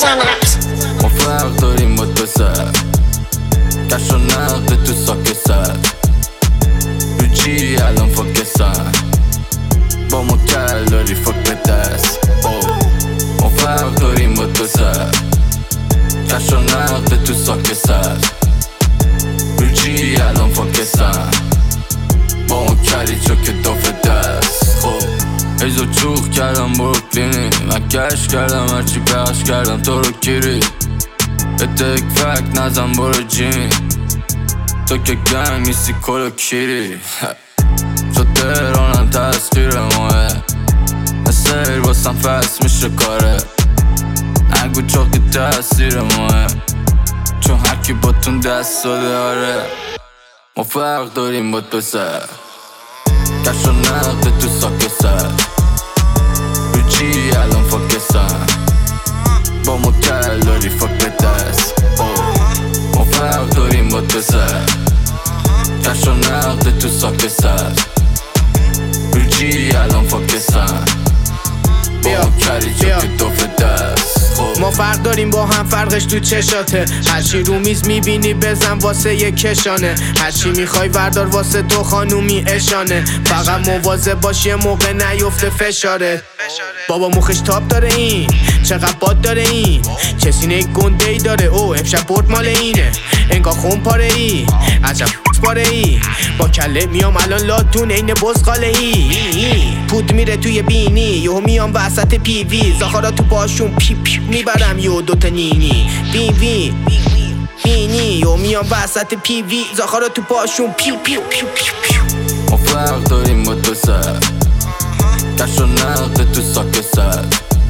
ما فرق داریم با دو سر کش و نقد تو ساک سر رو چی الان فاکسن با ما کل داری فاک به دست ما فرق داریم با دو سر کش و نقد تو ساک سر رو چی الان فاکسن با ما کلی چوک داف دست ایزو چوخ کردم بروکلینی من کش کردم هرچی پخش کردم تو رو کیری اتک فک نزن برو جیمی تو که گنگ نیستی کلو کیری تو تهرانم تسخیر ماه سیر باسم فست میشه کاره نگو چاقی تاثیر ماه چون هرکی با تون دست داده آره ما فرق داریم با دو سر کش و نقد تو ساک سر رو چی الان فاکسن با ما کل داری فاک به دست ما فرق داریم با دو سر کش و نقد تو ساک سر رو چی الان فاکسن با ما کلی چوک داف دست ما فرق داریم با هم فرقش تو چشاته هرچی رو میز میبینی بزن واسه یه کشانه هرچی میخوای وردار واسه تو خانومی اشانه فقط مواظب باش یه موقع نیفته فشاره بابا مخش تاب داره این چقدر باد داره این چه سینه گنده ای داره او امشب برد مال اینه انگار خون پاره ای عجب پاره ای با کله میام الان لاتون این بزقاله ای پود میره توی بینی یهو میام وسط پی وی زاخارا تو باشون پی پی میبرم یو دوتا نینی بی وی بینی یهو میام وسط پی وی زاخارا تو باشون پیو پیو پیو پیو پیو ما فرق داریم با دو سر کش و نقد تو ساک سر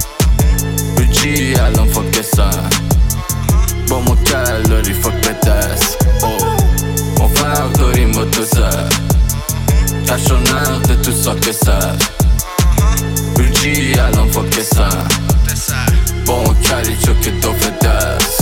رو چی الان فاکسن با ما کل داری فاک به دست ما فرق داریم با دو سر کش و نقد تو ساک سر رو چی الان فاکسن با ما کلی چوک داف دست